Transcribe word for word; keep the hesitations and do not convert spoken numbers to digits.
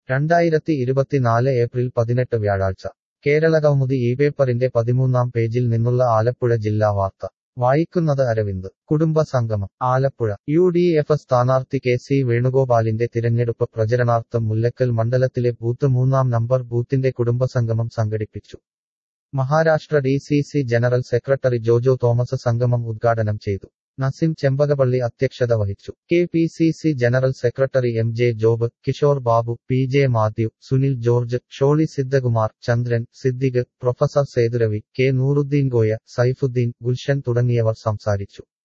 രണ്ടായിരത്തി ഇരുപത്തിനാല് ഏപ്രിൽ പതിനെട്ട് വ്യാഴാഴ്ച കേരളകൗമുദി ഈ പേപ്പറിന്റെ പതിമൂന്നാം പേജിൽ നിന്നുള്ള ആലപ്പുഴ ജില്ലാ വാർത്ത വായിക്കുന്നത് അരവിന്ദ്. കുടുംബസംഗമം ആലപ്പുഴ. യു ഡി എഫ് സ്ഥാനാർത്ഥി കെ സി വേണുഗോപാലിന്റെ തിരഞ്ഞെടുപ്പ് പ്രചരണാർത്ഥം മുല്ലക്കൽ മണ്ഡലത്തിലെ ബൂത്ത് മൂന്നാം നമ്പർ ബൂത്തിന്റെ കുടുംബസംഗമം സംഘടിപ്പിച്ചു. Maharashtra D C C general secretary Jojo Thomas സംഗമം ഉദ്ഘാടനം ചെയ്തു. നസീം ചെമ്പകപള്ളി അധ്യക്ഷത വഹിച്ചു. K P C C general secretary M J Job, Kishore Babu, P J Mathew, Sunil George, Sholy Sidhakumar, Chandran, Siddique, professor Sethuravi, K Nooruddin Goya, Saifuddin, Gulshan തുടങ്ങിയവർ സംസാരിച്ചു.